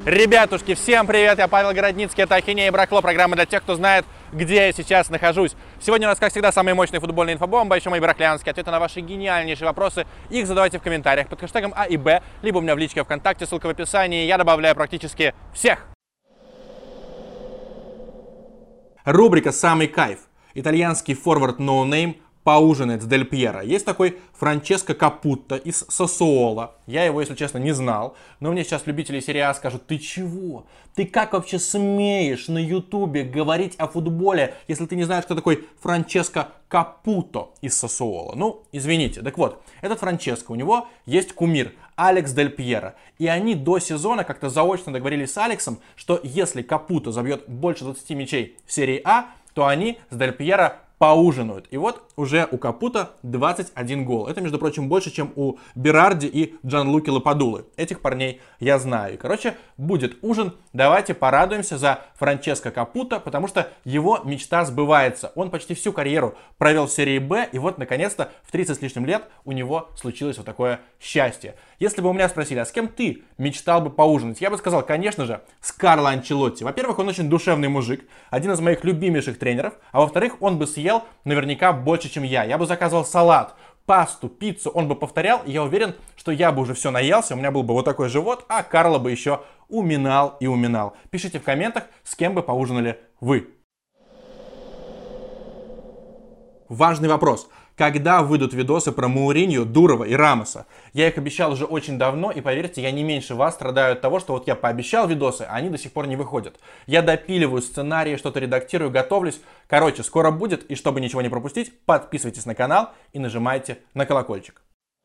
Ребятушки, всем привет, я Павел Городницкий, это Ахинея и Бракло, программа для тех, кто знает, где я сейчас нахожусь. Сегодня у нас, как всегда, самые мощные футбольные инфобомбы, еще мои браклянские ответы на ваши гениальнейшие вопросы. Их задавайте в комментариях под хэштегом А и Б, либо у меня в личке ВКонтакте, ссылка в описании, я добавляю практически всех. Рубрика «Самый кайф». Итальянский форвард No Name поужинает с Дель Пьеро. Есть такой Франческо Капутто из Сассуоло. Я его, если честно, не знал. Но мне сейчас любители серии А скажут: ты чего? Ты как вообще смеешь на ютубе говорить о футболе, если ты не знаешь, кто такой Франческо Капутто из Сассуоло? Ну, извините. Так вот, этот Франческо, у него есть кумир Алекс Дель Пьеро. И они до сезона как-то заочно договорились с Алексом, что если Капутто забьет больше 20 мячей в серии А, то они с Дель Пьеро поужинают. И вот уже у Капутто 21 гол. Это, между прочим, больше, чем у Берарди и Джанлуки Лападулы. Этих парней я знаю. И, короче, будет ужин. Давайте порадуемся за Франческо Капутто, потому что его мечта сбывается. Он почти всю карьеру провел в серии Б, и вот, наконец-то, в 30 с лишним лет у него случилось вот такое счастье. Если бы у меня спросили, а с кем ты мечтал бы поужинать, я бы сказал, конечно же, с Карло Анчелотти. Во-первых, он очень душевный мужик, один из моих любимейших тренеров, а во-вторых, он бы съел наверняка больше, чем я. Я бы заказывал салат, пасту, пиццу, он бы повторял, и я уверен, что я бы уже все наелся, у меня был бы вот такой живот, а Карло бы еще уминал и уминал. Пишите в комментах, с кем бы поужинали вы. Важный вопрос. Когда выйдут видосы про Мауриньо, Дурова и Рамоса? Я их обещал уже очень давно, и поверьте, я не меньше вас страдаю от того, что вот я пообещал видосы, а они до сих пор не выходят. Я допиливаю сценарии, что-то редактирую, готовлюсь. Короче, скоро будет, и чтобы ничего не пропустить, подписывайтесь на канал и нажимайте на колокольчик.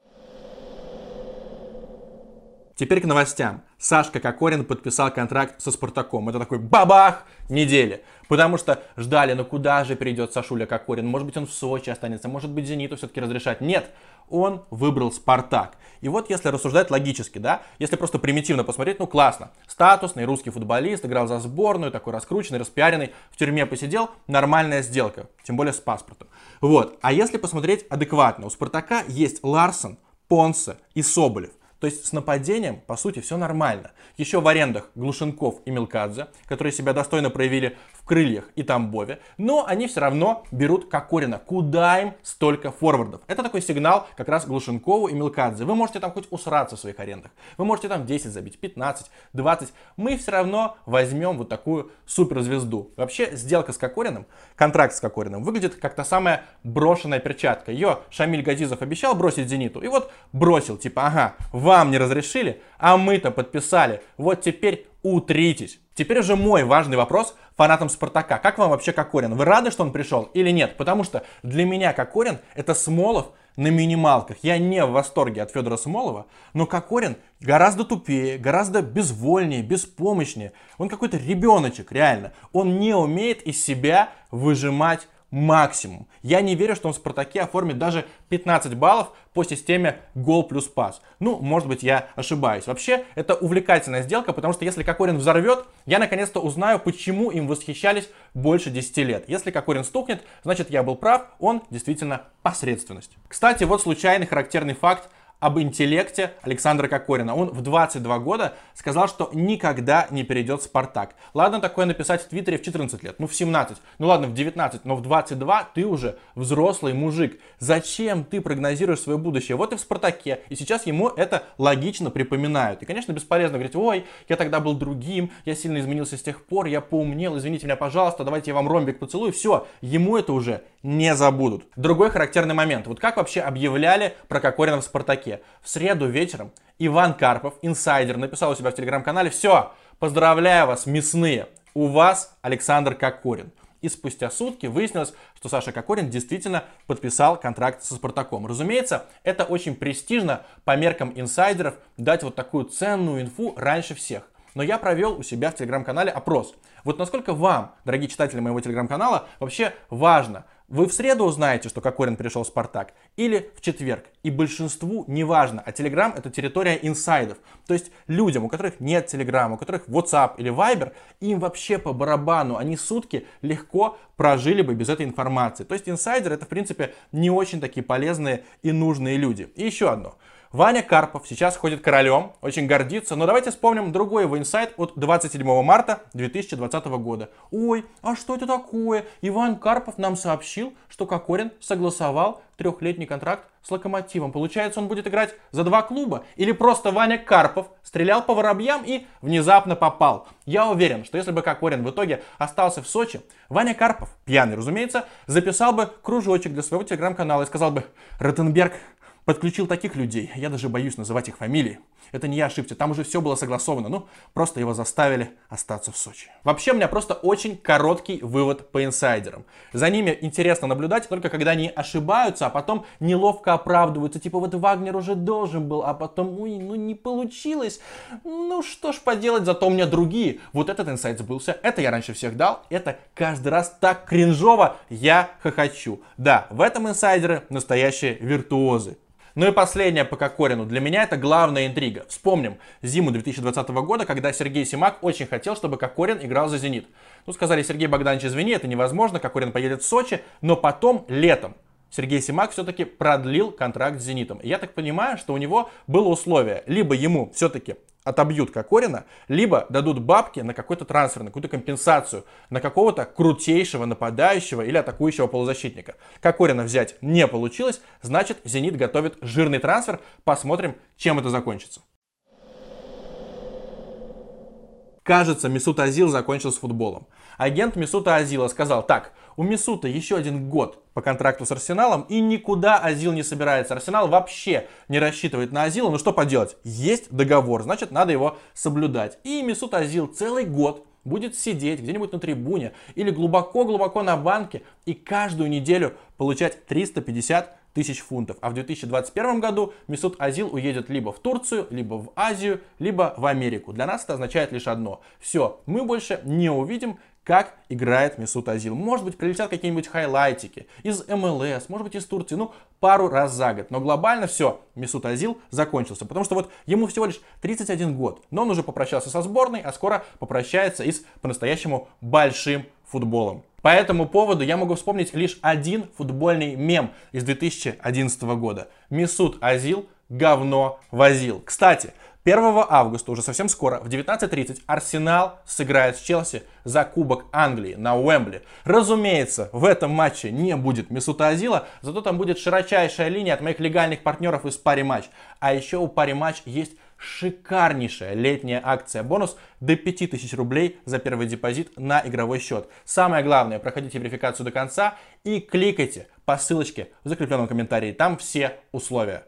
Теперь к новостям. Сашка Кокорин подписал контракт со Спартаком. Это такой бабах недели. Потому что ждали, ну куда же перейдет Сашуля Кокорин? Может быть, он в Сочи останется, может быть, Зениту все-таки разрешать. Нет, он выбрал Спартак. И вот если рассуждать логически, да, если просто примитивно посмотреть, ну классно. Статусный русский футболист, играл за сборную, такой раскрученный, распиаренный, в тюрьме посидел, нормальная сделка. Тем более с паспортом. Вот. А если посмотреть адекватно, у Спартака есть Ларсон, Понсе и Соболев. То есть с нападением, по сути, все нормально. Еще в арендах Глушенков и Мелкадзе, которые себя достойно проявили в Крыльях и Тамбове, но они все равно берут Кокорина. Куда им столько форвардов? Это такой сигнал как раз Глушенкову и Мелкадзе. Вы можете там хоть усраться в своих арендах. Вы можете там 10 забить, 15, 20. Мы все равно возьмем вот такую суперзвезду. Вообще, сделка с Кокориным, контракт с Кокориным выглядит как та самая брошенная перчатка. Ее Шамиль Газизов обещал бросить Зениту. И вот бросил, типа, ага, вам не разрешили, а мы-то подписали. Вот теперь утритесь. Теперь уже мой важный вопрос фанатам Спартака. Как вам вообще Кокорин? Вы рады, что он пришел или нет? Потому что для меня Кокорин это Смолов на минималках. Я не в восторге от Федора Смолова, но Кокорин гораздо тупее, гораздо безвольнее, беспомощнее. Он какой-то ребеночек, реально. Он не умеет из себя выжимать максимум. Я не верю, что он в Спартаке оформит даже 15 баллов по системе гол плюс пас. Ну, может быть, я ошибаюсь. Вообще, это увлекательная сделка, потому что если Кокорин взорвет, я наконец-то узнаю, почему им восхищались больше 10 лет. Если Кокорин стукнет, значит, я был прав, он действительно посредственность. Кстати, вот случайный характерный факт об интеллекте Александра Кокорина. Он в 22 года сказал, что никогда не перейдет в Спартак. Ладно такое написать в Твиттере в 14 лет, ну в 17, ну ладно в 19, но в 22 ты уже взрослый мужик. Зачем ты прогнозируешь свое будущее? Вот и в Спартаке. И сейчас ему это логично припоминают. И, конечно, бесполезно говорить: ой, я тогда был другим, я сильно изменился с тех пор, я поумнел, извините меня, пожалуйста, давайте я вам ромбик поцелую. Все, ему это уже не забудут. Другой характерный момент. Вот как вообще объявляли про Кокорина в Спартаке? В среду вечером Иван Карпов, инсайдер, написал у себя в телеграм-канале: все, поздравляю вас, мясные, у вас Александр Кокорин. И спустя сутки выяснилось, что Саша Кокорин действительно подписал контракт со Спартаком. Разумеется, это очень престижно по меркам инсайдеров дать вот такую ценную инфу раньше всех. Но я провел у себя в телеграм-канале опрос. Вот насколько вам, дорогие читатели моего телеграм-канала, вообще важно, вы в среду узнаете, что Кокорин пришел в Спартак, или в четверг. И большинству не важно, а Телеграм это территория инсайдов. То есть людям, у которых нет Телеграма, у которых WhatsApp или Viber, им вообще по барабану, они сутки легко прожили бы без этой информации. То есть инсайдеры это в принципе не очень такие полезные и нужные люди. И еще одно. Ваня Карпов сейчас ходит королем, очень гордится, но давайте вспомним другой его инсайт от 27 марта 2020 года. Ой, а что это такое? Иван Карпов нам сообщил, что Кокорин согласовал 3-летний контракт с Локомотивом. Получается, он будет играть за 2 клуба? Или просто Ваня Карпов стрелял по воробьям и внезапно попал? Я уверен, что если бы Кокорин в итоге остался в Сочи, Ваня Карпов, пьяный, разумеется, записал бы кружочек для своего телеграм-канала и сказал бы: Ротенберг подключил таких людей, я даже боюсь называть их фамилии. Это не я ошибся, там уже все было согласовано, ну, просто его заставили остаться в Сочи. Вообще, у меня просто очень короткий вывод по инсайдерам. За ними интересно наблюдать только когда они ошибаются, а потом неловко оправдываются. Типа, вот Вагнер уже должен был, а потом, ой, ну не получилось. Ну что ж поделать, зато у меня другие. Вот этот инсайд сбылся, это я раньше всех дал, это каждый раз так кринжово, я хохочу. Да, в этом инсайдеры настоящие виртуозы. Ну и последнее по Кокорину. Для меня это главная интрига. Вспомним зиму 2020 года, когда Сергей Симак очень хотел, чтобы Кокорин играл за «Зенит». Ну, сказали: Сергей Богданович, извини, это невозможно, Кокорин поедет в Сочи. Но потом, летом, Сергей Симак все-таки продлил контракт с «Зенитом». И я так понимаю, что у него было условие: либо ему все-таки отобьют Кокорина, либо дадут бабки на какой-то трансфер, на какую-то компенсацию, на какого-то крутейшего нападающего или атакующего полузащитника. Кокорина взять не получилось, значит, «Зенит» готовит жирный трансфер. Посмотрим, чем это закончится. Кажется, Месут Озил закончил с футболом. Агент Месута Озила сказал: так, у Месута еще 1 год по контракту с Арсеналом, и никуда Озил не собирается. Арсенал вообще не рассчитывает на Озила, но что поделать, есть договор, значит, надо его соблюдать. И Месут Озил целый год будет сидеть где-нибудь на трибуне или глубоко-глубоко на банке и каждую неделю получать 350 тысяч фунтов. А в 2021 году Месут Озил уедет либо в Турцию, либо в Азию, либо в Америку. Для нас это означает лишь одно: все, мы больше не увидим, как играет Месут Озил. Может быть, прилетят какие-нибудь хайлайтики из МЛС, может быть, из Турции, ну, пару раз за год. Но глобально все, Месут Озил закончился. Потому что вот ему всего лишь 31 год. Но он уже попрощался со сборной, а скоро попрощается и с по-настоящему большим футболом. По этому поводу я могу вспомнить лишь один футбольный мем из 2011 года. Месут Озил говно возил. Кстати, 1 августа, уже совсем скоро, в 19:30 Арсенал сыграет с Челси за Кубок Англии на Уэмбли. Разумеется, в этом матче не будет Месута Озила, зато там будет широчайшая линия от моих легальных партнеров из Париматч. А еще у Париматч есть шикарнейшая летняя акция. Бонус до 5000 рублей за первый депозит на игровой счет. Самое главное, проходите верификацию до конца и кликайте по ссылочке в закрепленном комментарии. Там все условия.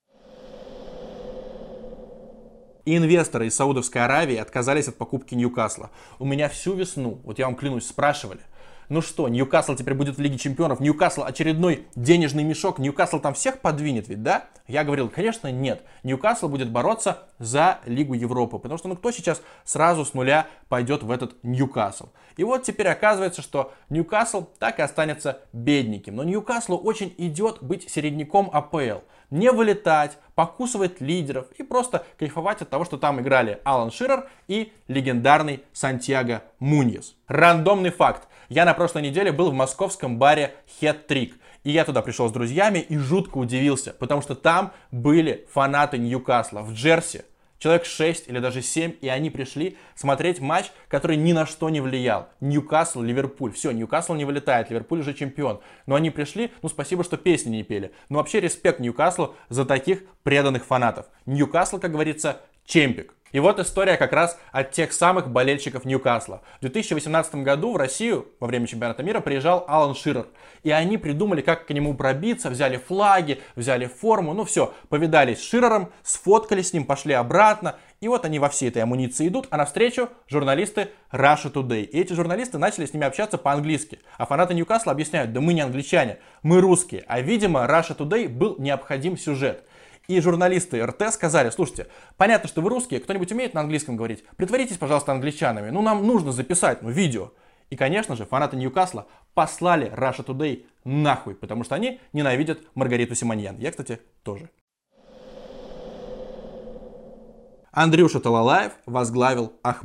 Инвесторы из Саудовской Аравии отказались от покупки Ньюкасла. У меня всю весну, вот я вам клянусь, спрашивали: ну что, Ньюкасл теперь будет в Лиге Чемпионов? Ньюкасл очередной денежный мешок? Ньюкасл там всех подвинет ведь, да? Я говорил: конечно, нет. Ньюкасл будет бороться за Лигу Европы. Потому что, ну кто сейчас сразу с нуля пойдет в этот Ньюкасл? И вот теперь оказывается, что Ньюкасл так и останется бедненьким. Но Ньюкаслу очень идет быть середняком АПЛ. Не вылетать, покусывать лидеров и просто кайфовать от того, что там играли Алан Ширер и легендарный Сантьяго Муньес. Рандомный факт. Я на прошлой неделе был в московском баре Hat-Trick. И я туда пришел с друзьями и жутко удивился, потому что там были фанаты Ньюкасла в джерси. Человек 6 или даже 7, и они пришли смотреть матч, который ни на что не влиял. Ньюкасл-Ливерпуль. Все, Ньюкасл не вылетает, Ливерпуль уже чемпион. Но они пришли, ну спасибо, что песни не пели. Но вообще респект Ньюкаслу за таких преданных фанатов. Ньюкасл, как говорится, чемпик. И вот история как раз от тех самых болельщиков Ньюкасла. В 2018 году в Россию во время чемпионата мира приезжал Алан Ширер. И они придумали, как к нему пробиться, взяли флаги, взяли форму, ну все, повидались с Ширером, сфоткались с ним, пошли обратно. И вот они во всей этой амуниции идут, а навстречу журналисты Russia Today. И эти журналисты начали с ними общаться по-английски. А фанаты Ньюкасла объясняют: да мы не англичане, мы русские. А видимо, Russia Today был необходим сюжет. И журналисты РТ сказали: слушайте, понятно, что вы русские, кто-нибудь умеет на английском говорить? Притворитесь, пожалуйста, англичанами, ну нам нужно записать, видео. И, конечно же, фанаты Ньюкасла послали Russia Today нахуй, потому что они ненавидят Маргариту Симоньян. Я, кстати, тоже. Андрюша Талалаев возглавил Ахмат.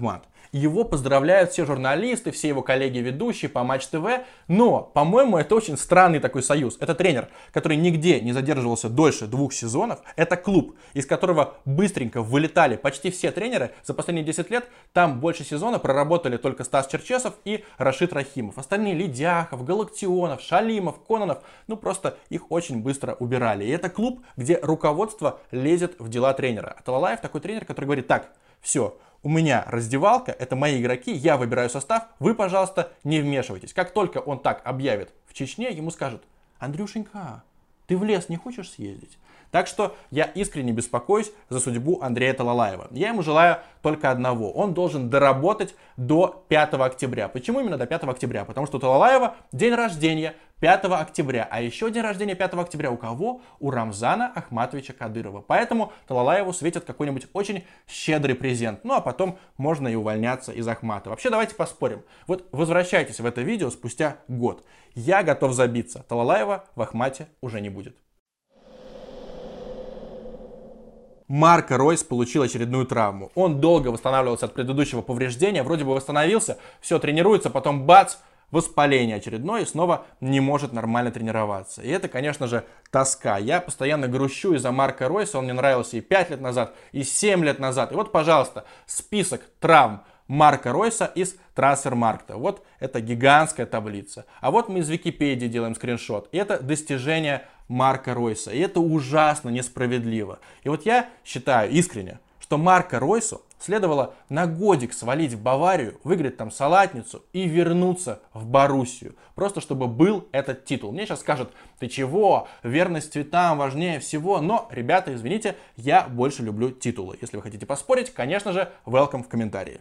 Его поздравляют все журналисты, все его коллеги-ведущие по Матч ТВ. Но, по-моему, это очень странный такой союз. Это тренер, который нигде не задерживался дольше 2 сезонов. Это клуб, из которого быстренько вылетали почти все тренеры. За последние 10 лет там больше сезона проработали только Стас Черчесов и Рашид Рахимов. Остальные Ледяхов, Галактионов, Шалимов, Кононов, ну просто их очень быстро убирали. И это клуб, где руководство лезет в дела тренера. А Талалаев такой тренер, который говорит: так, все, у меня раздевалка, это мои игроки, я выбираю состав, вы, пожалуйста, не вмешивайтесь. Как только он так объявит в Чечне, ему скажут: Андрюшенька, ты в лес не хочешь съездить? Так что я искренне беспокоюсь за судьбу Андрея Талалаева. Я ему желаю только одного. Он должен доработать до 5 октября. Почему именно до 5 октября? Потому что у Талалаева день рождения 5 октября. А еще день рождения 5 октября у кого? У Рамзана Ахматовича Кадырова. Поэтому Талалаеву светит какой-нибудь очень щедрый презент. Ну а потом можно и увольняться из Ахмата. Вообще давайте поспорим. Вот возвращайтесь в это видео спустя год. Я готов забиться. Талалаева в Ахмате уже не будет. Марко Ройс получил очередную травму. Он долго восстанавливался от предыдущего повреждения, вроде бы восстановился, все, тренируется, потом бац, воспаление очередное и снова не может нормально тренироваться. И это, конечно же, тоска. Я постоянно грущу из-за Марко Ройса, он мне нравился и 5 лет назад, и 7 лет назад. И вот, пожалуйста, список травм Марко Ройса из Трансфермаркта. Вот это гигантская таблица. А вот мы из Википедии делаем скриншот. И это достижение Марко Ройса. И это ужасно несправедливо. И вот я считаю искренне, что Марко Ройсу следовало на годик свалить в Баварию, выиграть там салатницу и вернуться в Боруссию. Просто чтобы был этот титул. Мне сейчас скажут: ты чего, верность цветам важнее всего. Но, ребята, извините, я больше люблю титулы. Если вы хотите поспорить, конечно же, welcome в комментарии.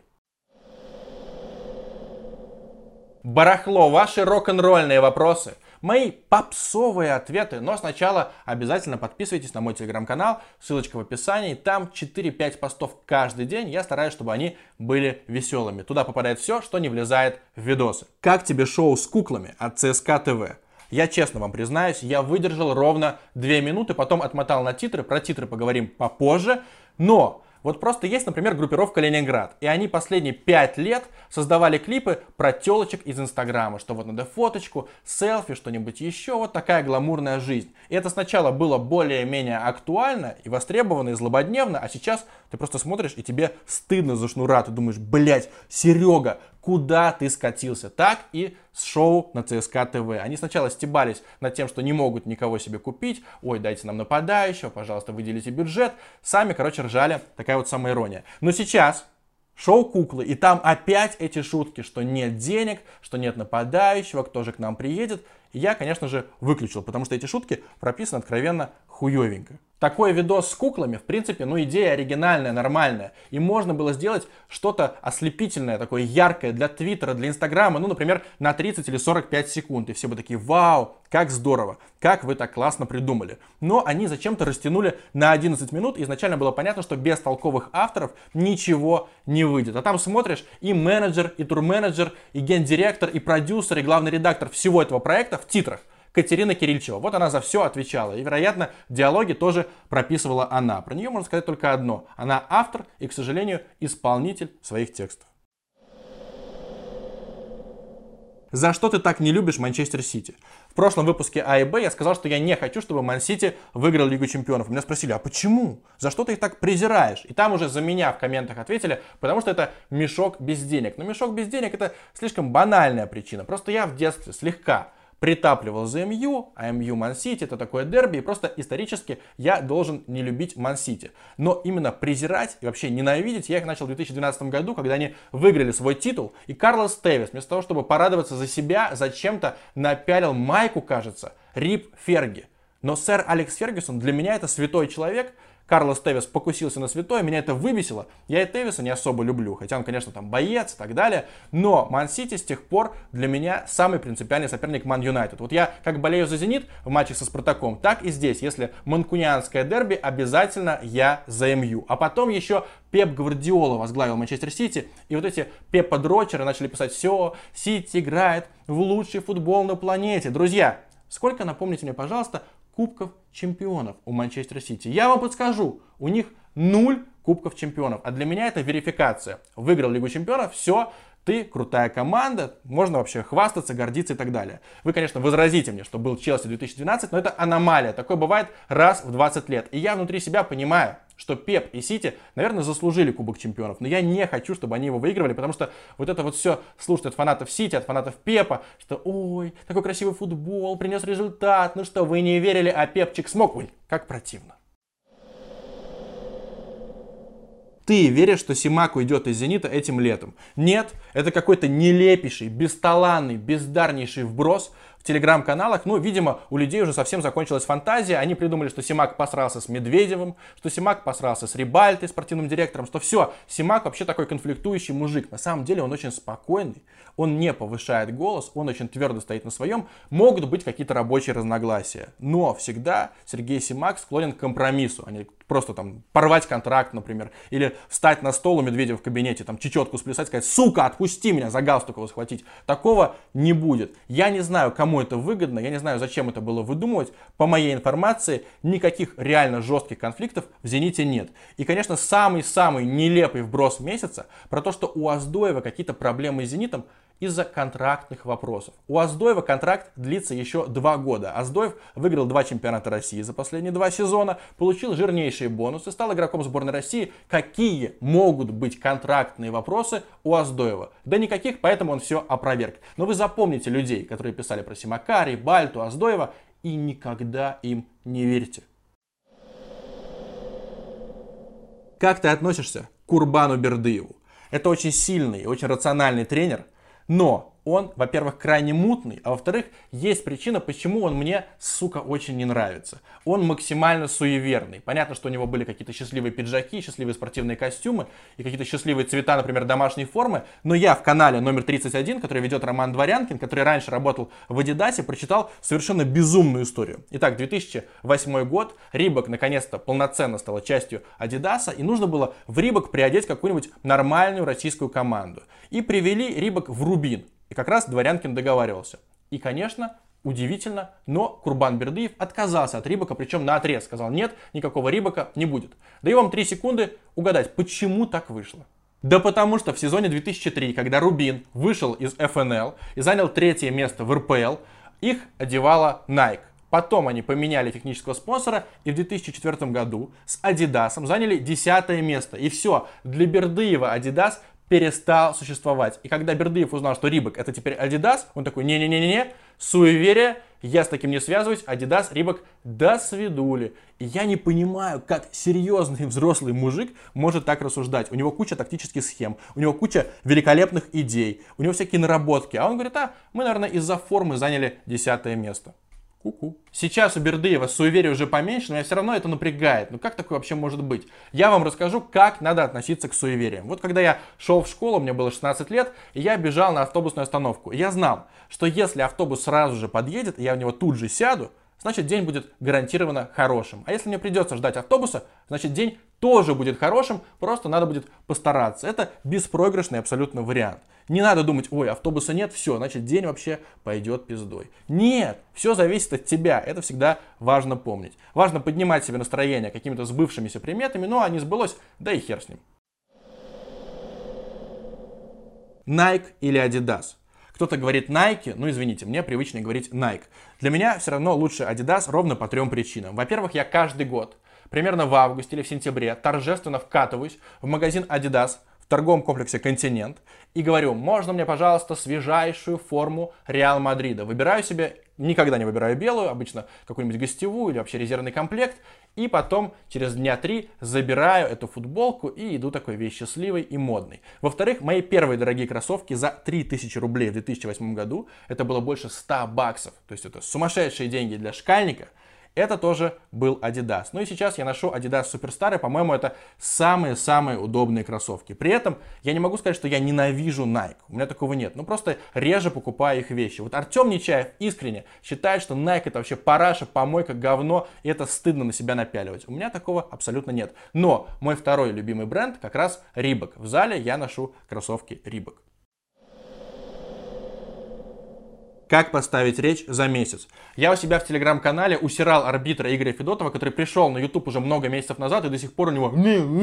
Барахло, ваши рок-н-ролльные вопросы, мои попсовые ответы, но сначала обязательно подписывайтесь на мой телеграм-канал, ссылочка в описании, там 4-5 постов каждый день, я стараюсь, чтобы они были веселыми. Туда попадает все, что не влезает в видосы. Как тебе шоу с куклами от ЦСКА ТВ? Я честно вам признаюсь, я выдержал ровно 2 минуты, потом отмотал на титры, про титры поговорим попозже, но... Вот просто есть, например, группировка Ленинград, и они последние 5 лет создавали клипы про телочек из Инстаграма, что вот надо фоточку, селфи, что-нибудь еще, вот такая гламурная жизнь. И это сначала было более-менее актуально и востребовано, и злободневно, а сейчас ты просто смотришь, и тебе стыдно за шнура, ты думаешь: блять, Серега, куда ты скатился? Так и с шоу на ЦСКА ТВ. Они сначала стебались над тем, что не могут никого себе купить. Ой, дайте нам нападающего, пожалуйста, выделите бюджет. Сами, короче, ржали. Такая вот самоирония. Но сейчас шоу «Куклы», и там опять эти шутки, что нет денег, что нет нападающего, кто же к нам приедет. И я, конечно же, выключил, потому что эти шутки прописаны откровенно хуевенько. Такой видос с куклами, в принципе, ну идея оригинальная, нормальная. И можно было сделать что-то ослепительное, такое яркое для Твиттера, для Инстаграма, ну, например, на 30 или 45 секунд. И все бы такие: вау, как здорово, как вы так классно придумали. Но они зачем-то растянули на 11 минут. И изначально было понятно, что без толковых авторов ничего не выйдет. А там смотришь, и менеджер, и турменеджер, и гендиректор, и продюсер, и главный редактор всего этого проекта в титрах. Катерина Кирильчева. Вот она за все отвечала. И, вероятно, диалоги тоже прописывала она. Про нее можно сказать только одно: она автор и, к сожалению, исполнитель своих текстов. За что ты так не любишь Манчестер Сити? В прошлом выпуске А и Б я сказал, что я не хочу, чтобы Ман Сити выиграл Лигу Чемпионов. Меня спросили: а почему? За что ты их так презираешь? И там уже за меня в комментах ответили: потому что это мешок без денег. Но мешок без денег — это слишком банальная причина. Просто я в детстве слегка притапливал за МЮ, а МЮ Ман Сити — это такое дерби, и просто исторически я должен не любить Ман Сити. Но именно презирать и вообще ненавидеть я их начал в 2012 году, когда они выиграли свой титул, и Карлос Тевес, вместо того, чтобы порадоваться за себя, зачем-то напялил майку, кажется, Рип Ферги. Но сэр Алекс Фергюсон для меня это святой человек. Карлос Тевес покусился на святое, меня это выбесило. Я и Тевеса не особо люблю, хотя он, конечно, там боец и так далее. Но Ман Сити с тех пор для меня самый принципиальный соперник Ман Юнайтед. Вот я как болею за Зенит в матче со Спартаком, так и здесь. Если манкунианское дерби, обязательно я за МЮ. А потом еще Пеп Гвардиола возглавил Манчестер Сити. И вот эти Пепа-дрочеры начали писать: все, Сити играет в лучший футбол на планете. Друзья, сколько, напомните мне, пожалуйста, кубков чемпионов у Манчестер Сити. Я вам подскажу, у них 0 кубков чемпионов. А для меня это верификация. Выиграл Лигу чемпионов, все, ты крутая команда, можно вообще хвастаться, гордиться и так далее. Вы, конечно, возразите мне, что был Челси 2012, но это аномалия. Такое бывает раз в 20 лет. И я внутри себя понимаю, что Пеп и Сити, наверное, заслужили Кубок чемпионов. Но я не хочу, чтобы они его выигрывали, потому что вот это вот все слушать от фанатов Сити, от фанатов Пепа, что ой, такой красивый футбол, принес результат, ну что, вы не верили, а Пепчик смог. Ой, как противно. Ты веришь, что Симак уйдет из «Зенита» этим летом? Нет, это какой-то нелепейший, бесталанный, бездарнейший вброс в телеграм-каналах. Ну, видимо, у людей уже совсем закончилась фантазия. Они придумали, что Симак посрался с Медведевым, что Симак посрался с Рибальтой, спортивным директором, что все, Симак вообще такой конфликтующий мужик. На самом деле он очень спокойный, он не повышает голос, он очень твердо стоит на своем. Могут быть какие-то рабочие разногласия, но всегда Сергей Симак склонен к компромиссу, а не просто там порвать контракт, например, или встать на стол у Медведева в кабинете, там чечетку сплясать, сказать: сука, отпусти меня, за галстук его схватить. Такого не будет. Я не знаю, кому это выгодно, я не знаю, зачем это было выдумывать. По моей информации, никаких реально жестких конфликтов в «Зените» нет. И, конечно, самый-самый нелепый вброс месяца про то, что у Оздоева какие-то проблемы с «Зенитом» из-за контрактных вопросов. У Оздоева контракт длится еще 2 года. Оздоев выиграл 2 чемпионата России за последние 2 сезона, получил жирнейшие бонусы, стал игроком сборной России. Какие могут быть контрактные вопросы у Оздоева? Да никаких, поэтому он все опроверг. Но вы запомните людей, которые писали про Симака, Рибальту, Оздоева, и никогда им не верьте. Как ты относишься к Курбану Бердыеву? Это очень сильный и очень рациональный тренер, но он, во-первых, крайне мутный, а во-вторых, есть причина, почему он мне, сука, очень не нравится. Он максимально суеверный. Понятно, что у него были какие-то счастливые пиджаки, счастливые спортивные костюмы и какие-то счастливые цвета, например, домашней формы. Но я в канале номер 31, который ведет Роман Дворянкин, который раньше работал в Адидасе, прочитал совершенно безумную историю. Итак, 2008 год, Рибок наконец-то полноценно стала частью Адидаса, и нужно было в Рибок приодеть какую-нибудь нормальную российскую команду. И привели Рибок в Рубин. И как раз Дворянкин договаривался. И, конечно, удивительно, но Курбан Бердыев отказался от Рибока, причем наотрез сказал: нет, никакого Рибока не будет. Даю вам 3 секунды угадать, почему так вышло. Да потому что в сезоне 2003, когда Рубин вышел из ФНЛ и занял 3-е место в РПЛ, их одевала Nike. Потом они поменяли технического спонсора и в 2004 году с Адидасом заняли 10-е место. И все, для Бердыева Адидас перестал существовать. И когда Бердыев узнал, что Рибок это теперь Адидас, он такой: не-не-не-не, суеверие, я с таким не связываюсь, Адидас, Рибок, до свидули. И я не понимаю, как серьезный взрослый мужик может так рассуждать. У него куча тактических схем, у него куча великолепных идей, у него всякие наработки. А он говорит: а, мы, наверное, из-за формы заняли 10-е место. Ку-ку. Сейчас у Бердыева суеверия уже поменьше, но меня все равно это напрягает. Ну как такое вообще может быть? Я вам расскажу, как надо относиться к суевериям. Вот когда я шел в школу, мне было 16 лет, и я бежал на автобусную остановку. И я знал, что если автобус сразу же подъедет, и я в него тут же сяду, значит день будет гарантированно хорошим. А если мне придется ждать автобуса, значит день тоже будет хорошим, просто надо будет постараться. Это беспроигрышный абсолютно вариант. Не надо думать: ой, автобуса нет, все, значит день вообще пойдет пиздой. Нет, все зависит от тебя, это всегда важно помнить. Важно поднимать себе настроение какими-то сбывшимися приметами, ну а не сбылось, да и хер с ним. Nike или Adidas? Кто-то говорит Nike, ну извините, мне привычнее говорить Nike. Для меня все равно лучше Adidas ровно по 3 причинам. Во-первых, я каждый год, примерно в августе или в сентябре, торжественно вкатываюсь в магазин Adidas в торговом комплексе «Континент» и говорю: можно мне, пожалуйста, свежайшую форму Реал Мадрида. Выбираю себе, никогда не выбираю белую, обычно какую-нибудь гостевую или вообще резервный комплект. И потом через дня 3 забираю эту футболку и иду такой весь счастливый и модный. Во-вторых, мои первые дорогие кроссовки за 3000 рублей в 2008 году, это было больше 100 баксов. То есть это сумасшедшие деньги для шкальника. Это тоже был Adidas. Ну и сейчас я ношу Adidas Superstar, и, по-моему, это самые-самые удобные кроссовки. При этом я не могу сказать, что я ненавижу Nike. У меня такого нет. Ну просто реже покупаю их вещи. Вот Артем Нечаев искренне считает, что Nike это вообще параша, помойка, говно, и это стыдно на себя напяливать. У меня такого абсолютно нет. Но мой второй любимый бренд как раз Reebok. В зале я ношу кроссовки Reebok. Как поставить речь за месяц. Я у себя в телеграм-канале усирал арбитра Игоря Федотова, который пришел на YouTube уже много месяцев назад, и до сих пор у него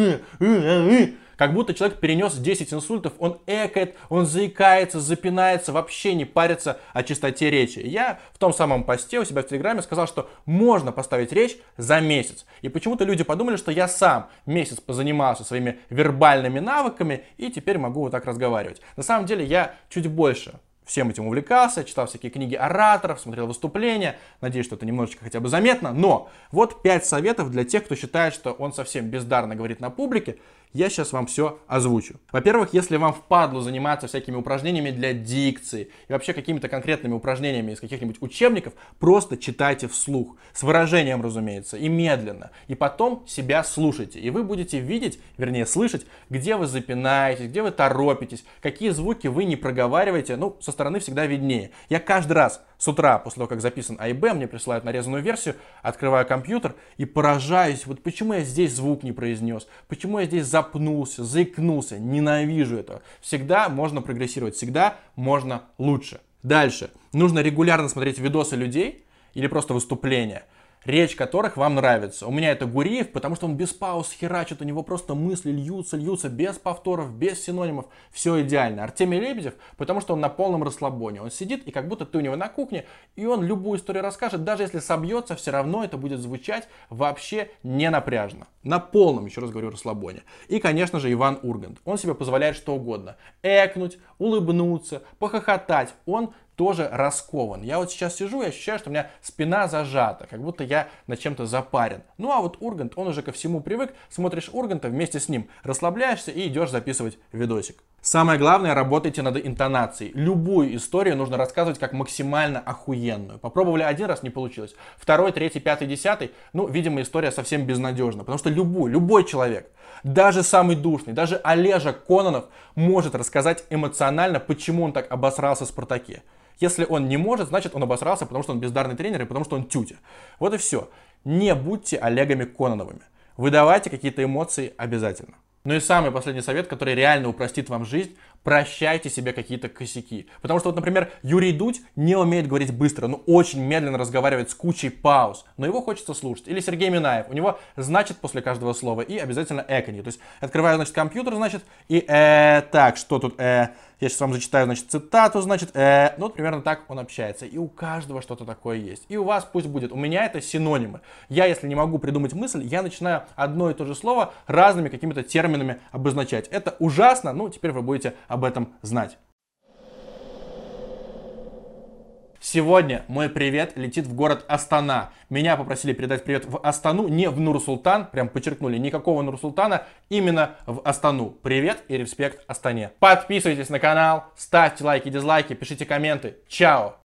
как будто человек перенес 10 инсультов, он экает, он заикается, запинается, вообще не парится о чистоте речи. Я в том самом посте у себя в телеграме сказал, что можно поставить речь за месяц. И почему-то люди подумали, что я сам месяц позанимался своими вербальными навыками и теперь могу вот так разговаривать. На самом деле я чуть больше всем этим увлекался, читал всякие книги ораторов, смотрел выступления. Надеюсь, что это немножечко хотя бы заметно. Но вот 5 советов для тех, кто считает, что он совсем бездарно говорит на публике. Я сейчас вам все озвучу. Во-первых, если вам впадло заниматься всякими упражнениями для дикции и вообще какими-то конкретными упражнениями из каких-нибудь учебников, просто читайте вслух. С выражением, разумеется, и медленно. И потом себя слушайте. И вы будете видеть, вернее слышать, где вы запинаетесь, где вы торопитесь, какие звуки вы не проговариваете. Ну, со стороны всегда виднее. Я каждый раз с утра, после того, как записан А и Б, мне присылают нарезанную версию, открываю компьютер и поражаюсь, вот почему я здесь звук не произнес, почему я здесь запнулся, заикнулся, ненавижу этого. Всегда можно прогрессировать, всегда можно лучше. Дальше. Нужно регулярно смотреть видосы людей или просто выступления, речь которых вам нравится. У меня это Гуриев, потому что он без пауз херачит, у него просто мысли льются, без повторов, без синонимов, все идеально. Артемий Лебедев, потому что он на полном расслабоне. Он сидит, и как будто ты у него на кухне, и он любую историю расскажет, даже если собьется, все равно это будет звучать вообще не напряжно. На полном, еще раз говорю, расслабоне. И, конечно же, Иван Ургант. Он себе позволяет что угодно. Экнуть, улыбнуться, похохотать. Он тоже раскован. Я вот сейчас сижу и ощущаю, что у меня спина зажата, как будто я над чем-то запарен. Ну а вот Ургант, он уже ко всему привык, смотришь Урганта, вместе с ним расслабляешься и идешь записывать видосик. Самое главное, работайте над интонацией. Любую историю нужно рассказывать как максимально охуенную. Попробовали один раз, не получилось. Второй, третий, пятый, десятый, ну, видимо, история совсем безнадежна. Потому что любой человек, даже самый душный, даже Олежа Кононов может рассказать эмоционально, почему он так обосрался в «Спартаке». Если он не может, значит он обосрался, потому что он бездарный тренер и потому что он тютя. Вот и все. Не будьте Олегами Кононовыми. Выдавайте какие-то эмоции обязательно. Ну и самый последний совет, который реально упростит вам жизнь: прощайте себе какие-то косяки. Потому что вот, например, Юрий Дудь не умеет говорить быстро, но очень медленно разговаривает с кучей пауз, но его хочется слушать. Или Сергей Минаев, у него значит после каждого слова и обязательно эканье. То есть открываю, значит, компьютер, значит, и так, что тут я сейчас вам зачитаю, значит, цитату, значит, ну вот примерно так он общается. И у каждого что-то такое есть. И у вас пусть будет. У меня это синонимы. Я, если не могу придумать мысль, я начинаю одно и то же слово разными какими-то терминами обозначать. Это ужасно, ну теперь вы будете об этом знать. Сегодня мой привет летит в город Астана. Меня попросили передать привет в Астану, не в Нур-Султан, прям подчеркнули, никакого Нур-Султана, именно в Астану. Привет и респект Астане. Подписывайтесь на канал, ставьте лайки, дизлайки, пишите комменты. Чао!